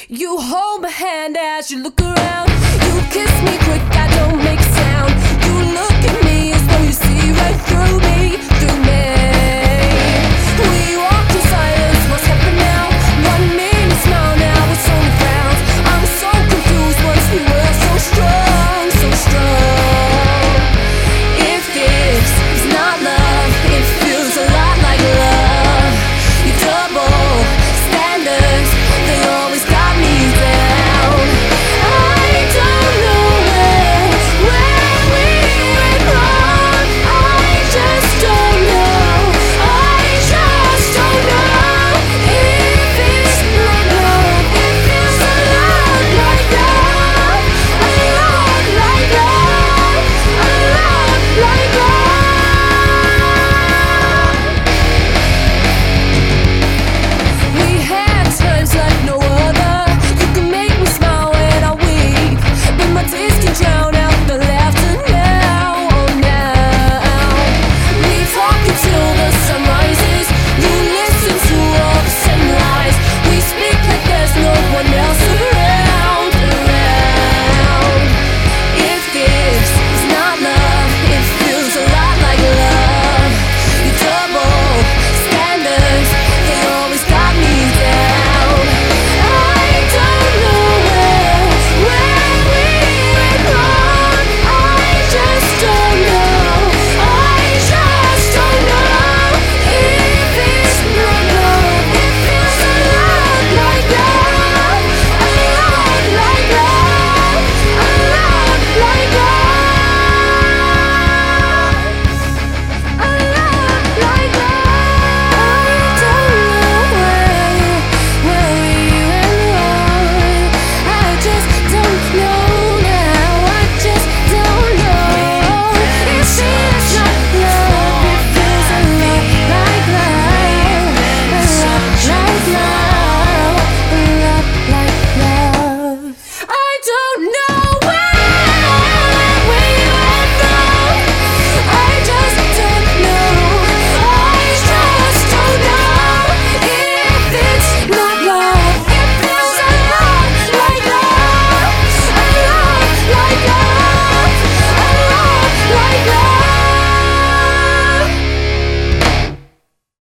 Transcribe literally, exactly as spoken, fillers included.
You hold my hand as you look around. You kiss me quick, I don't make sound. You look at me as though you see right through me.